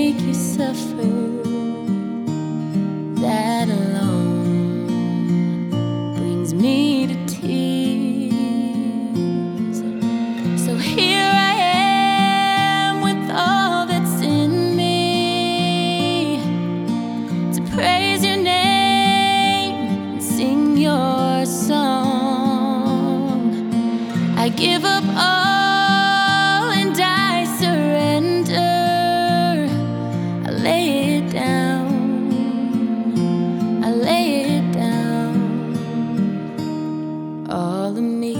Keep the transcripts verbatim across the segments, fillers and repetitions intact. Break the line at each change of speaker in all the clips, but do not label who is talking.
make you suffer, that alone brings me to tears. So here I am with all that's in me, to praise your name and sing your song. I give up all and I surrender. I lay it down, I lay it down, all of me.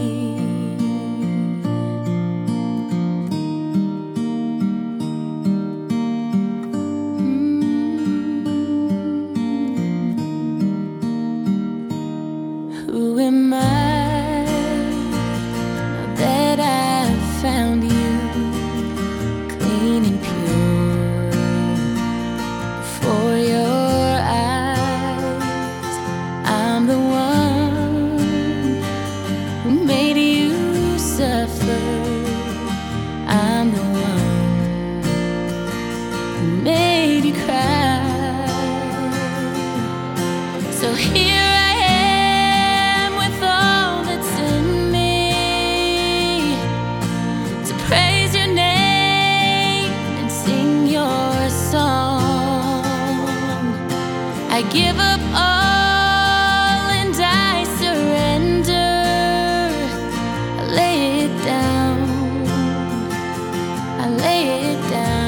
Who am I now that I've found you, clean and pure before your eyes? I'm the one who made you suffer. I'm the one who made you cry. So here praise your name and sing your song. I give up all and I surrender. I lay it down, I lay it down.